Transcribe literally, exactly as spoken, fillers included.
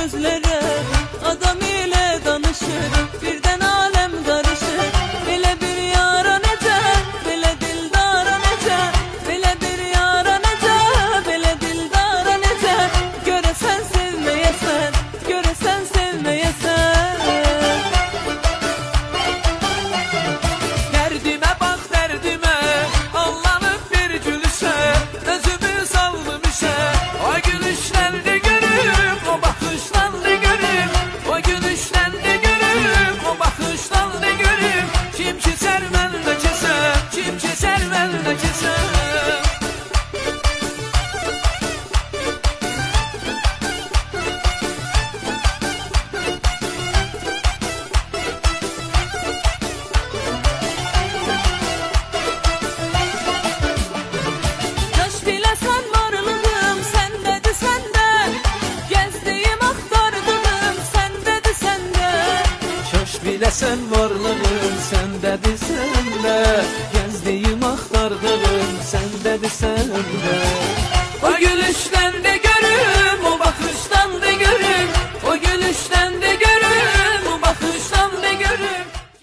gözlere, adam ile danışır, birden alem karışır. Belə bir yara necə, belə dildara necə, belə bir yara necə, belə dildara necə. Görəsən sevməyəsən, görəsən sevməyəsən. Dərdimə bax dərdimə, Allah'ın bir gülüşə, özümü saldım işə. O gülüşdən de görüm, o baxışdan da görüm, o gülüşdən de görüm, o baxışdan da görüm. Kim keser mən də kesəm, kim keser mən də kesəm. Kaş biləsən varlığım səndədir səndə, gəzdiyim axtardığım səndədir səndə. Kaş biləsən varlığın səndədir səndə, gəzdiyim axtardığım səndədir səndə. O gülüşdən